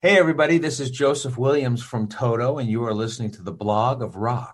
Hey, everybody, this is Joseph Williams from Toto, and you are listening to the Blog of Rock.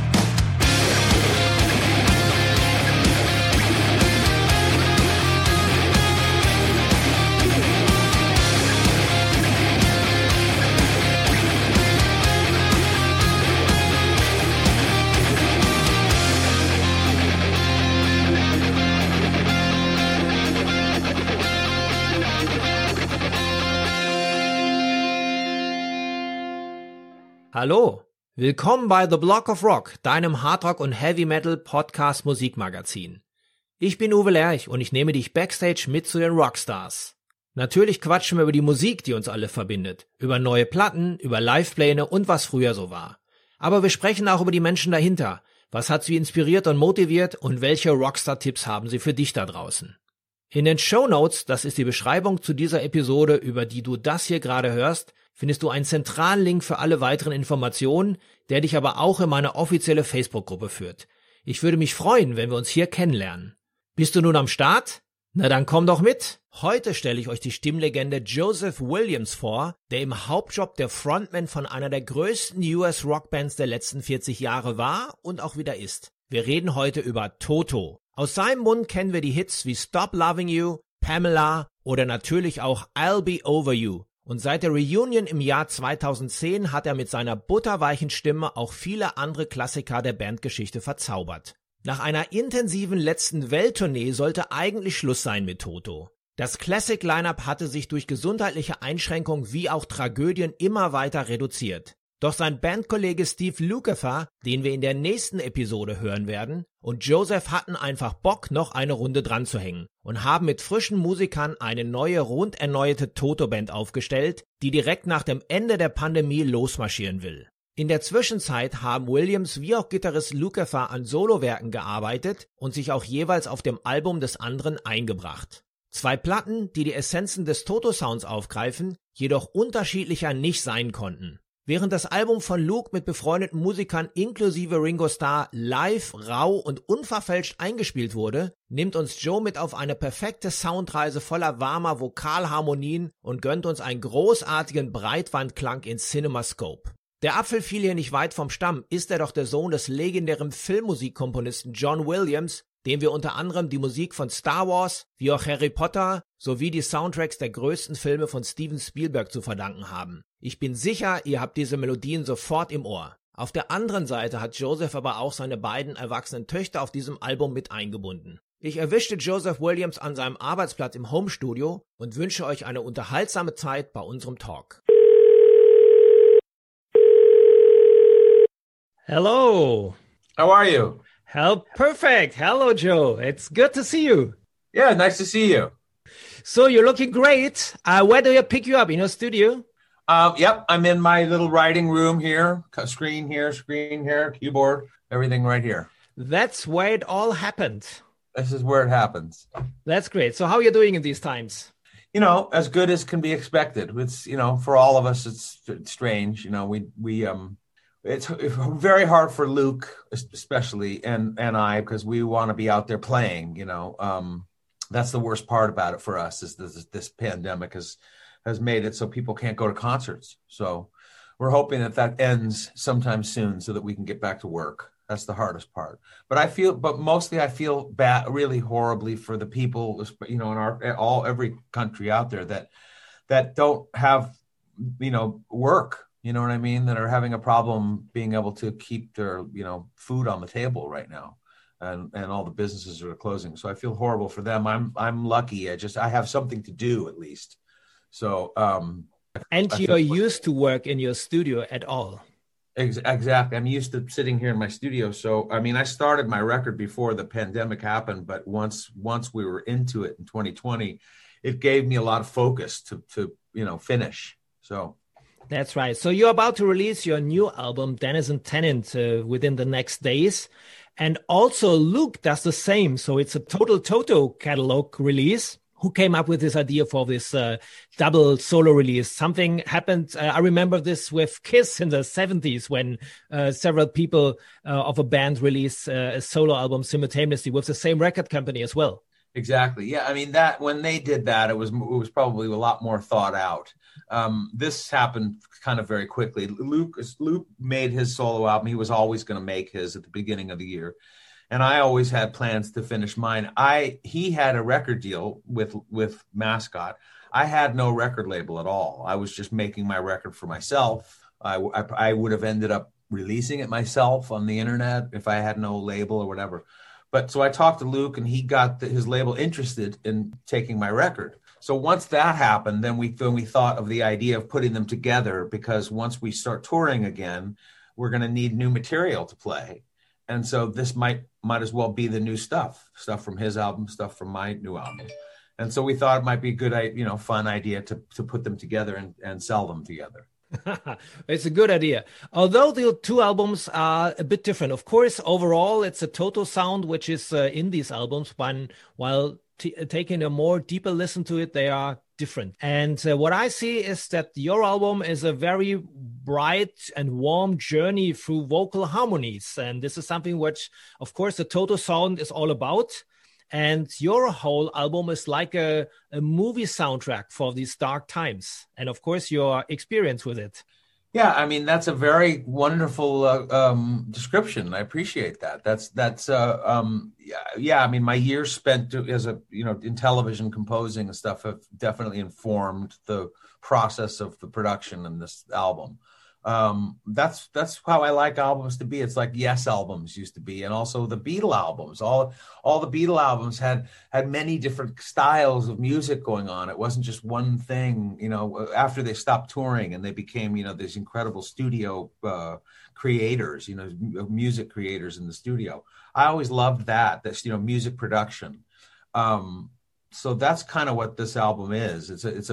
Hallo, willkommen bei The Blog of Rock, deinem Hardrock- und Heavy-Metal-Podcast-Musikmagazin. Ich bin Uwe Lerch und ich nehme dich backstage mit zu den Rockstars. Natürlich quatschen wir über die Musik, die uns alle verbindet, über neue Platten, über Livepläne und was früher so war. Aber wir sprechen auch über die Menschen dahinter. Was hat sie inspiriert und motiviert und welche Rockstar-Tipps haben sie für dich da draußen? In den Shownotes, das ist die Beschreibung zu dieser Episode, über die du das hier gerade hörst, findest du einen zentralen Link für alle weiteren Informationen, der dich aber auch in meine offizielle Facebook-Gruppe führt. Ich würde mich freuen, wenn wir uns hier kennenlernen. Bist du nun am Start? Na dann komm doch mit! Heute stelle ich euch die Stimmlegende Joseph Williams vor, der im Hauptjob der Frontman von einer der größten US-Rockbands der letzten 40 Jahre war und auch wieder ist. Wir reden heute über Toto. Aus seinem Mund kennen wir die Hits wie Stop Loving You, Pamela oder natürlich auch I'll Be Over You. Und seit der Reunion im Jahr 2010 hat er mit seiner butterweichen Stimme auch viele andere Klassiker der Bandgeschichte verzaubert. Nach einer intensiven letzten Welttournee sollte eigentlich Schluss sein mit Toto. Das Classic-Line-Up hatte sich durch gesundheitliche Einschränkungen wie auch Tragödien immer weiter reduziert. Doch sein Bandkollege Steve Lukather, den wir in der nächsten Episode hören werden, und Joseph hatten einfach Bock, noch eine Runde dran zu hängen und haben mit frischen Musikern eine neue, rund erneuerte Toto-Band aufgestellt, die direkt nach dem Ende der Pandemie losmarschieren will. In der Zwischenzeit haben Williams wie auch Gitarrist Lukather an Solowerken gearbeitet und sich auch jeweils auf dem Album des anderen eingebracht. Zwei Platten, die die Essenzen des Toto-Sounds aufgreifen, jedoch unterschiedlicher nicht sein konnten. Während das Album von Luke mit befreundeten Musikern inklusive Ringo Starr live, rau und unverfälscht eingespielt wurde, nimmt uns Joe mit auf eine perfekte Soundreise voller warmer Vokalharmonien und gönnt uns einen großartigen Breitwandklang in CinemaScope. Der Apfel fiel hier nicht weit vom Stamm, ist er doch der Sohn des legendären Filmmusikkomponisten John Williams, dem wir unter anderem die Musik von Star Wars, wie auch Harry Potter, sowie die Soundtracks der größten Filme von Steven Spielberg zu verdanken haben. Ich bin sicher, ihr habt diese Melodien sofort im Ohr. Auf der anderen Seite hat Joseph aber auch seine beiden erwachsenen Töchter auf diesem Album mit eingebunden. Ich erwischte Joseph Williams an seinem Arbeitsplatz im Homestudio und wünsche euch eine unterhaltsame Zeit bei unserem Talk. Hello. How are you? Perfect. Hello, Joe. It's good to see you. Yeah, nice to see you. So you're looking great. Where do you pick you up? In your studio? Yep, I'm in my little writing room here. Screen here, keyboard, everything right here. That's where it all happened. This is where it happens. That's great. So how are you doing in these times? You know, as good as can be expected. It's, you know, for all of us, it's strange. You know, it's very hard for Luke, especially, and I, because we want to be out there playing, you know. That's the worst part about it for us is this pandemic has made it so people can't go to concerts. So we're hoping that ends sometime soon so that we can get back to work. That's the hardest part. But mostly I feel bad, really horribly for the people, you know, in every country out there that don't have, you know, work. You know what I mean? That are having a problem being able to keep their, you know, food on the table right now, and all the businesses are closing. So I feel horrible for them. I'm lucky. I have something to do at least. So and you're used to work in your studio at all. Exactly. I'm used to sitting here in my studio. So I mean, I started my record before the pandemic happened, but once we were into it in 2020, it gave me a lot of focus to you know, finish. So. That's right. So you're about to release your new album, Denizen Tenant, within the next days. And also Luke does the same. So it's a total Toto catalog release. Who came up with this idea for this double solo release? Something happened. I remember this with Kiss in the 70s when several people of a band released a solo album simultaneously with the same record company as well. Exactly. Yeah. I mean, that when they did that, it was probably a lot more thought out. This happened kind of very quickly. Luke made his solo album. He was always going to make his at the beginning of the year, and I always had plans to finish mine. He had a record deal with Mascot. I had no record label at all. I was just making my record for myself. I would have ended up releasing it myself on the internet if I had no label or whatever. But so I talked to Luke, and he got his label interested in taking my record. So once that happened, then we thought of the idea of putting them together, because once we start touring again, we're going to need new material to play. And so this might as well be the new stuff from his album, stuff from my new album. And so we thought it might be a good, fun idea to put them together and sell them together. It's a good idea. Although the two albums are a bit different. Of course, overall, it's a Toto sound, which is in these albums, but while taking a more deeper listen to it, they are different. And what I see is that your album is a very bright and warm journey through vocal harmonies. And this is something which, of course, the Toto sound is all about. And your whole album is like a movie soundtrack for these dark times. And of course, your experience with it. Yeah, I mean, that's a very wonderful description. I appreciate that. Yeah. I mean, my years spent as in television composing and stuff have definitely informed the process of the production in this album. That's how I like albums to be. It's like Yes albums used to be, and also the Beatle albums. All the Beatle albums had many different styles of music going on. It wasn't just one thing. After they stopped touring and they became these incredible studio creators, music creators in the studio. I always loved that. This music production. So that's kind of what this album is. It's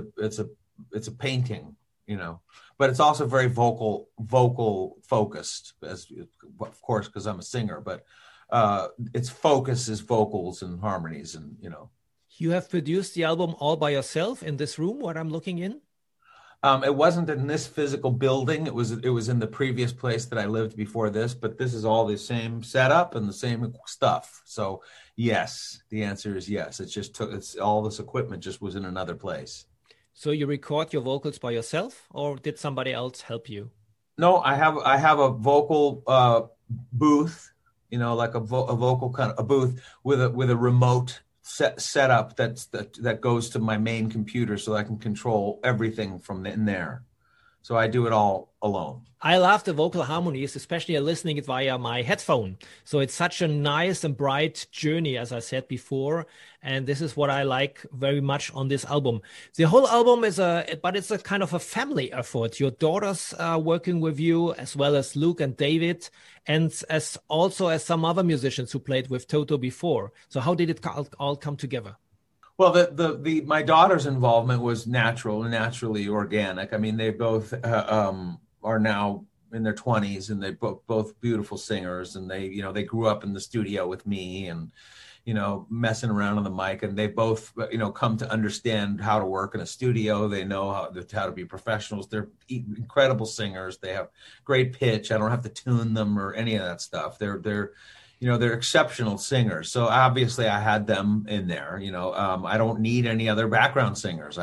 a painting. But it's also very vocal focused, of course, because I'm a singer, but its focus is vocals and harmonies. And, You have produced the album all by yourself in this room, what I'm looking in? It wasn't in this physical building. It was in the previous place that I lived before this, but this is all the same setup and the same stuff. So yes, the answer is yes. It's all this equipment just was in another place. So you record your vocals by yourself, or did somebody else help you? No, I have a vocal booth, like a vocal kind of a booth with a remote setup that goes to my main computer, so I can control everything from in there. So I do it all alone. I love the vocal harmonies, especially listening it via my headphone. So it's such a nice and bright journey, as I said before. And this is what I like very much on this album. The whole album it's a kind of a family effort. Your daughters are working with you, as well as Luke and David, and as some other musicians who played with Toto before. So how did it all come together? Well, my daughter's involvement was naturally organic. I mean, they both are now in their 20s, and they both beautiful singers, and they grew up in the studio with me and messing around on the mic, and they both come to understand how to work in a studio. They know how to be professionals. They're incredible singers. They have great pitch. I don't have to tune them or any of that stuff. They're exceptional singers. So obviously I had them in there. I don't need any other background singers.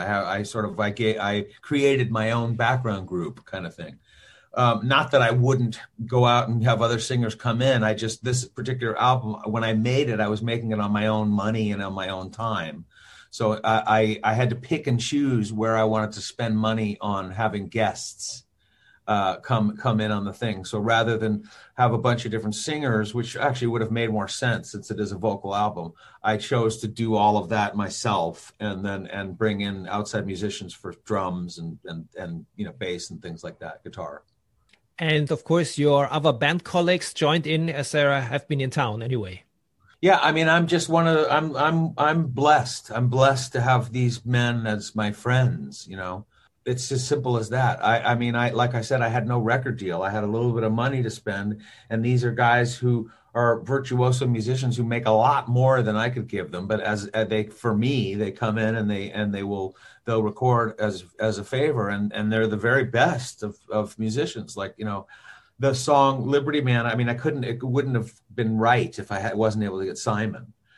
I created my own background group kind of thing. Not that I wouldn't go out and have other singers come in. This particular album, when I made it, I was making it on my own money and on my own time. So I had to pick and choose where I wanted to spend money on having guests come in on the thing. So rather than have a bunch of different singers, which actually would have made more sense since it is a vocal album, I chose to do all of that myself and bring in outside musicians for drums and bass and things like that, guitar. And of course, your other band colleagues joined in as they have been in town anyway. Yeah, I mean, I'm just I'm blessed. I'm blessed to have these men as my friends, It's as simple as that. I mean, like I said, I had no record deal. I had a little bit of money to spend, and these are guys who are virtuoso musicians who make a lot more than I could give them. But they come in and they'll record as a favor, and they're the very best of musicians. Like the song Liberty Man. I mean, it wouldn't have been right if I wasn't able to get Simon.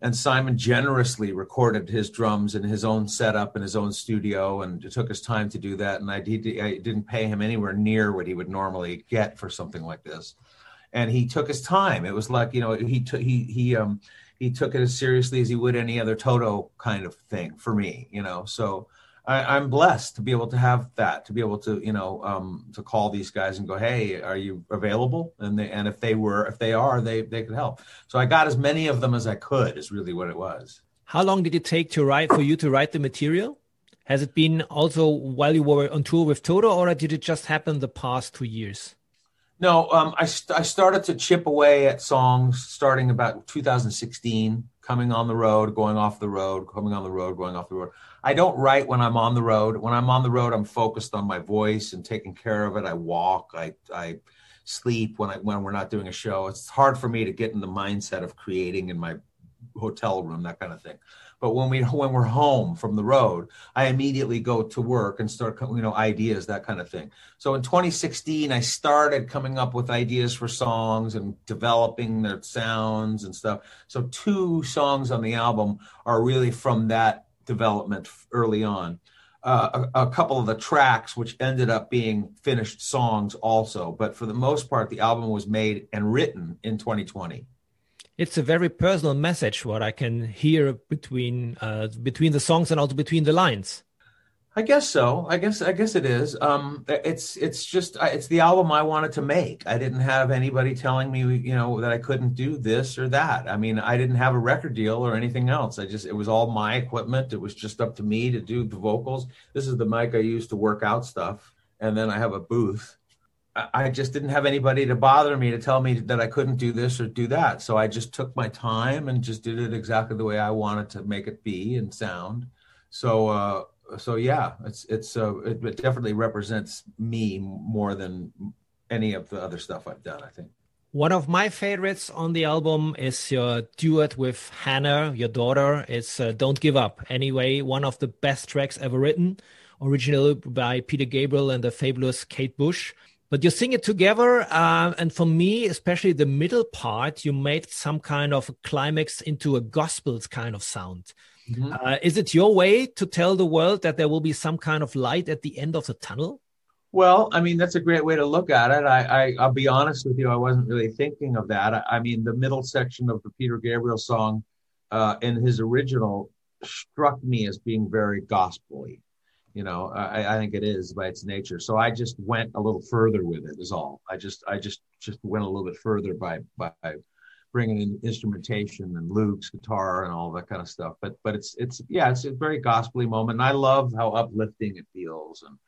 And Simon generously recorded his drums in his own setup in his own studio, and it took his time to do that. And I didn't pay him anywhere near what he would normally get for something like this. And he took his time. It was like, he took it as seriously as he would any other Toto kind of thing for me, So I'm blessed to be able to have that, to be able to, to call these guys and go, hey, are you available? And if they are, they could help. So I got as many of them as I could is really what it was. How long did it take for you to write the material? Has it been also while you were on tour with Toto, or did it just happen the past 2 years? No, I started to chip away at songs starting about 2016, coming on the road, going off the road, coming on the road, going off the road. I don't write when I'm on the road. When I'm on the road, I'm focused on my voice and taking care of it. I walk, I sleep when we're not doing a show. It's hard for me to get in the mindset of creating in my hotel room, that kind of thing. But when we're home from the road, I immediately go to work and start, ideas, that kind of thing. So in 2016, I started coming up with ideas for songs and developing their sounds and stuff. So 2 songs on the album are really from that development early on. A couple of the tracks, which ended up being finished songs also. But for the most part, the album was made and written in 2020. It's a very personal message, what I can hear between the songs and also between the lines. I guess so. I guess it is. It's the album I wanted to make. I didn't have anybody telling me, that I couldn't do this or that. I mean, I didn't have a record deal or anything else. It was all my equipment. It was just up to me to do the vocals. This is the mic I use to work out stuff. And then I have a booth. I just didn't have anybody to bother me to tell me that I couldn't do this or do that. So I just took my time and just did it exactly the way I wanted to make it be and sound. So yeah, it definitely represents me more than any of the other stuff I've done, I think. One of my favorites on the album is your duet with Hannah, your daughter. It's Don't Give Up. Anyway, one of the best tracks ever written, originally by Peter Gabriel and the fabulous Kate Bush. But you sing it together, and for me, especially the middle part, you made some kind of a climax into a gospel kind of sound. Mm-hmm. Is it your way to tell the world that there will be some kind of light at the end of the tunnel? Well, I mean, that's a great way to look at it. I'll be honest with you, I wasn't really thinking of that. I mean, the middle section of the Peter Gabriel song in his original struck me as being very gospel-y. I think it is by its nature. So I just went a little further with it is all. I just went a little bit further by bringing in instrumentation and Luke's guitar and all that kind of stuff. But it's a very gospel-y moment. And I love how uplifting it feels. And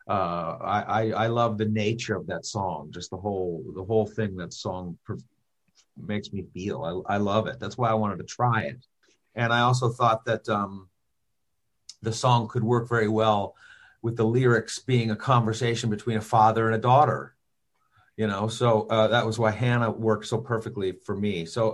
I love the nature of that song, just the whole thing that song makes me feel. I love it. That's why I wanted to try it. And I also thought that the song could work very well with the lyrics being a conversation between a father and a daughter, so that was why Hannah worked so perfectly for me. So,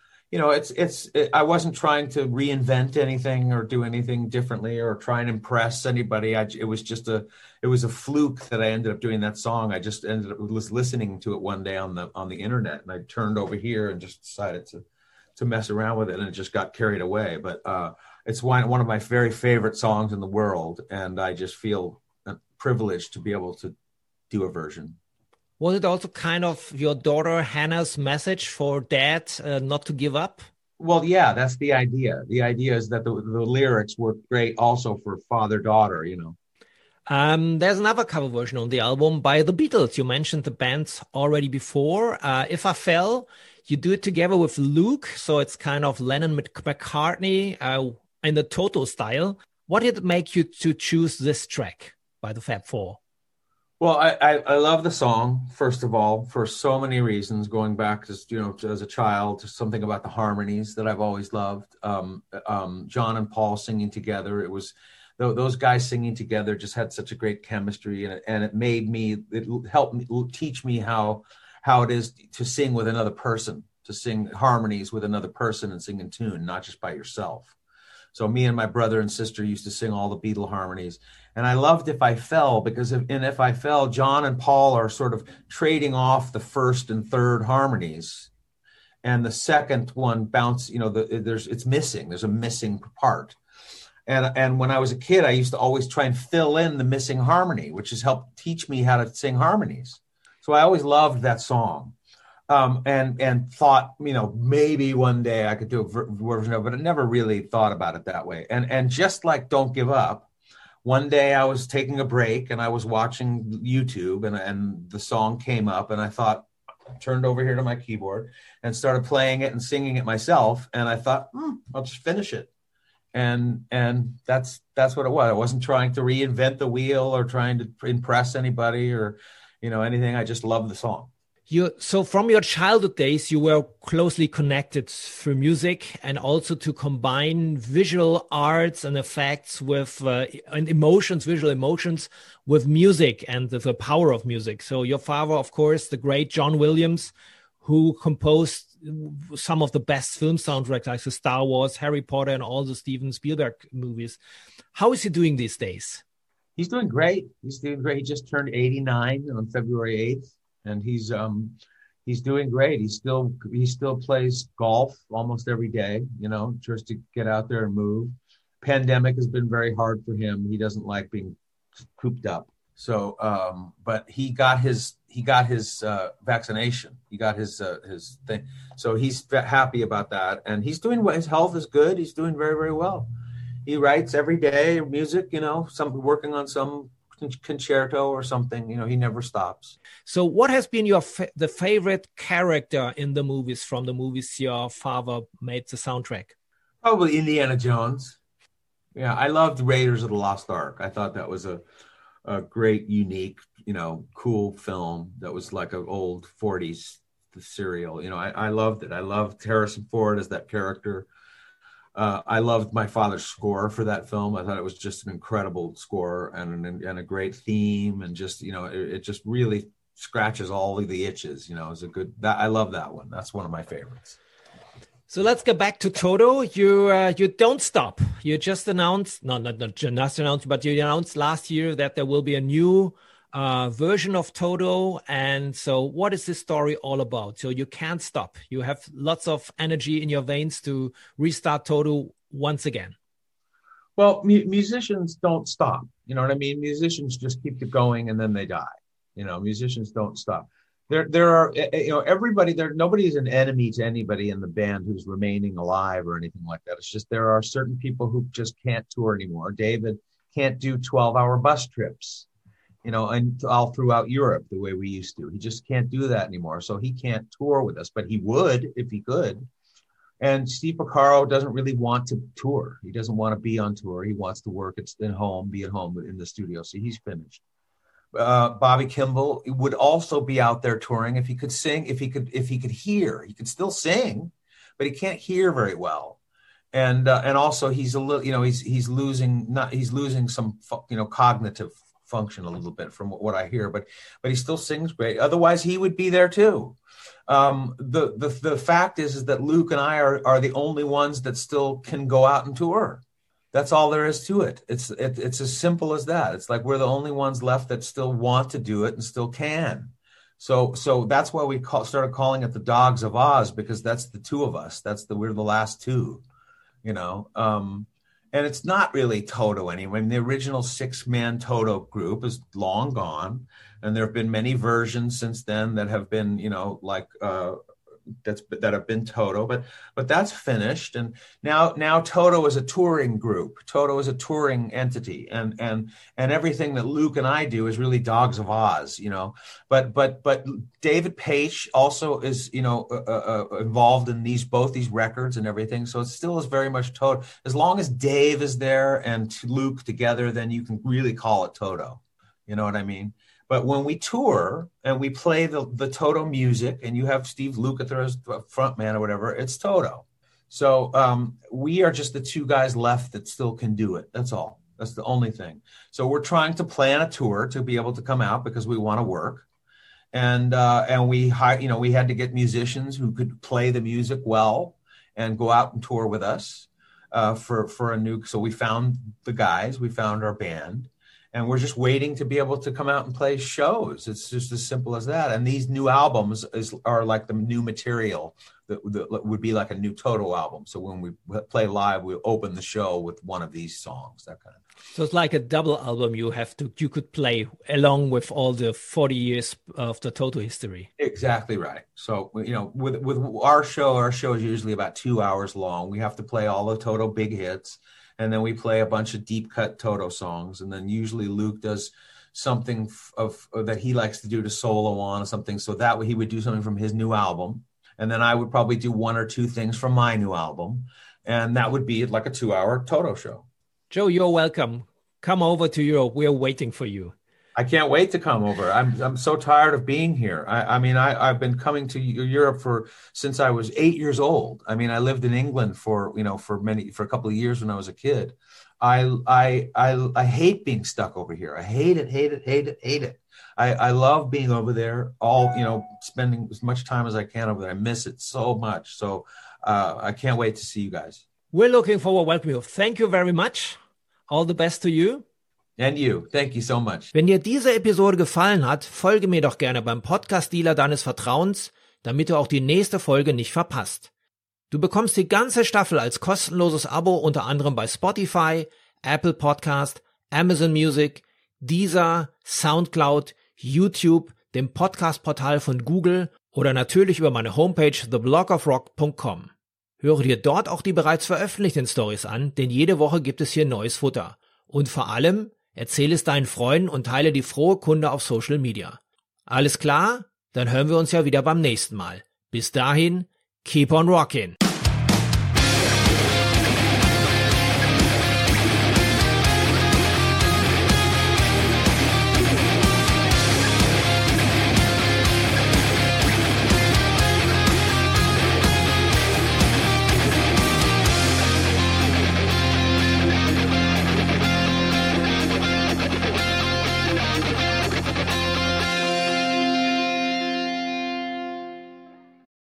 I wasn't trying to reinvent anything or do anything differently or try and impress anybody. It was a fluke that I ended up doing that song. I just ended up listening to it one day on the internet, and I turned over here and just decided to mess around with it, and it just got carried away. But, it's one of my very favorite songs in the world, and I just feel privileged to be able to do a version. Was it also kind of your daughter Hannah's message for dad not to give up? Well, yeah, that's the idea. The idea is that the lyrics work great also for father-daughter, There's another cover version on the album by the Beatles. You mentioned the band already before. If I Fell, you do it together with Luke, so it's kind of Lennon McCartney in the Toto style. What did it make you to choose this track by the Fab Four? Well, I love the song, first of all, for so many reasons, going back to, as a child, to something about the harmonies that I've always loved. John and Paul singing together. It was those guys singing together just had such a great chemistry, and it helped me teach me how it is to sing with another person, to sing harmonies with another person and sing in tune, not just by yourself. So me and my brother and sister used to sing all the Beatle harmonies. And I loved If I Fell, because in If I Fell, John and Paul are sort of trading off the first and third harmonies. and the second one it's missing. There's a missing part. And when I was a kid, I used to always try and fill in the missing harmony, which has helped teach me how to sing harmonies. So I always loved that song, and thought, maybe one day I could do a version of it, but I never really thought about it that way. And just like Don't Give Up, one day I was taking a break and I was watching YouTube, and the song came up, and I thought, turned over here to my keyboard and started playing it and singing it myself. And I thought, I'll just finish it. And that's what it was. I wasn't trying to reinvent the wheel or trying to impress anybody or, anything. I just loved the song. So from your childhood days, you were closely connected through music, and also to combine visual arts and effects with and visual emotions with music and the power of music. So your father, of course, the great John Williams, who composed some of the best film soundtracks like the Star Wars, Harry Potter, and all the Steven Spielberg movies. How is he doing these days? He's doing great. He just turned 89 on February 8th. And he's doing great. He still plays golf almost every day, just to get out there and move. Pandemic has been very hard for him. He doesn't like being cooped up. So, but he got his vaccination. He got his thing. So he's happy about that. And he's doing well. His health is good. He's doing very, very well. He writes every day music, working on some concerto or something. He never stops. So what has been the favorite character in the movies, from the movies your father made the soundtrack? Probably Indiana Jones. Yeah, I loved Raiders of the Lost Ark. I thought that was a great, unique, cool film that was like an old 40s serial. I loved it. I loved Harrison Ford as that character. I loved my father's score for that film. I thought it was just an incredible score and a great theme, and just, it just really scratches all of the itches. I love that one. That's one of my favorites. So let's go back to Toto. You don't stop. You just announced, not just announced, but you announced last year that there will be a new version of Toto. And so what is this story all about? So you can't stop. You have lots of energy in your veins to restart Toto once again. Well, musicians don't stop. You know what I mean? Musicians just keep it going and then they die. Musicians don't stop. There are, everybody there, nobody's an enemy to anybody in the band who's remaining alive or anything like that. It's just, there are certain people who just can't tour anymore. David can't do 12-hour bus trips, and all throughout Europe the way we used to. He just can't do that anymore. So he can't tour with us, but he would if he could. And Steve Porcaro doesn't really want to tour. He doesn't want to be on tour. He wants to work be at home in the studio. So he's finished. Bobby Kimball would also be out there touring if he could sing, if he could hear. He could still sing, but he can't hear very well. And also he's a little, he's losing some, cognitive function a little bit from what I hear, but he still sings great. Otherwise he would be there too. The fact is that Luke and I are the only ones that still can go out and tour. That's all there is to it. It's as simple as that. It's like we're the only ones left that still want to do it and still can. So that's why we started calling it the Dogs of Oz, because that's the two of us. We're the last two, And it's not really Toto anyway. I mean, the original 6-man Toto group is long gone, and there have been many versions since then that have been, that have been Toto, but that's finished. And now Toto is a touring group. Toto is a touring entity, and everything that Luke and I do is really Dogs of Oz, But David Paich also is involved in both these records and everything. So it still is very much Toto. As long as Dave is there and Luke together, then you can really call it Toto. You know what I mean? But when we tour and we play the Toto music, and you have Steve Lukather as the front man or whatever, it's Toto. So we are just the two guys left that still can do it. That's all. That's the only thing. So we're trying to plan a tour to be able to come out because we want to work. And we had to get musicians who could play the music well and go out and tour with us for a new. So we found the guys. We found our band. and we're just waiting to be able to come out and play shows. It's just as simple as that. And these new albums are like the new material that would be like a new Toto album. So when we play live, we open the show with one of these songs, that kind of thing. So it's like a double album you could play along with all the 40 years of the Toto history. Exactly right. So, you know, with our show is usually about 2 hours long. We have to play all the Toto big hits, and then we play a bunch of deep cut Toto songs. And then usually Luke does something that he likes to do to solo on, something. So that way he would do something from his new album. And then I would probably do one or two things from my new album. And that would be like a 2-hour Toto show. Joe, you're welcome. Come over to Europe. We're waiting for you. I can't wait to come over. I'm so tired of being here. I mean, I've been coming to Europe since I was 8 years old. I mean, I lived in England for a couple of years when I was a kid. I hate being stuck over here. I hate it. I love being over there, spending as much time as I can over there. I miss it so much. So I can't wait to see you guys. We're looking forward to welcoming you. Thank you very much. All the best to you. And you. Thank you so much. Wenn dir diese Episode gefallen hat, folge mir doch gerne beim Podcast-Dealer deines Vertrauens, damit du auch die nächste Folge nicht verpasst. Du bekommst die ganze Staffel als kostenloses Abo unter anderem bei Spotify, Apple Podcast, Amazon Music, Deezer, Soundcloud, YouTube, dem Podcast-Portal von Google oder natürlich über meine Homepage theblogofrock.com. Höre dir dort auch die bereits veröffentlichten Stories an, denn jede Woche gibt es hier neues Futter. Und vor allem, erzähle es deinen Freunden und teile die frohe Kunde auf Social Media. Alles klar? Dann hören wir uns ja wieder beim nächsten Mal. Bis dahin, keep on rockin'.